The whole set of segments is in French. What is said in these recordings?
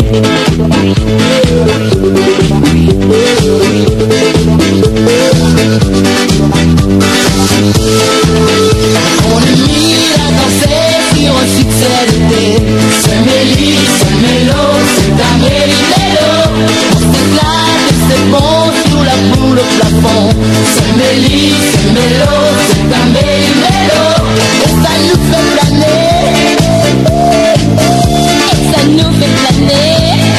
On est mis à danser sur un succès d'été. C'est Mélie, c'est Mélo, c'est un Méli-Mélo. On s'éclate et c'est bon sous la boule au plafond. C'est Mélie, c'est Mélo, c'est un Méli-Mélo. Et ça nous fait planer. Et ça nous fait planer.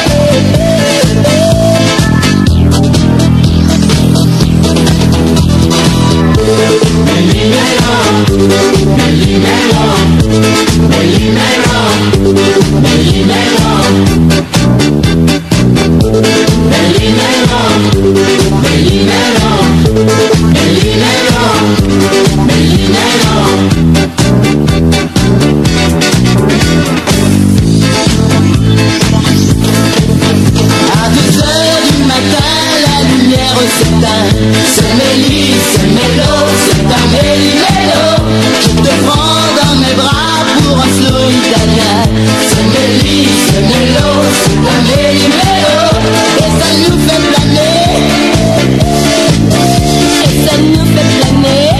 À 2 heures du matin, la lumière s'éteint. C'est Mélie, c'est Mélo, c'est un Méli-Mélo. Je te prends dans mes bras pour un slow italien. C'est Mélie, c'est Mélo, c'est un Méli-Mélo. Et ça nous fait planer. Et ça nous fait planer.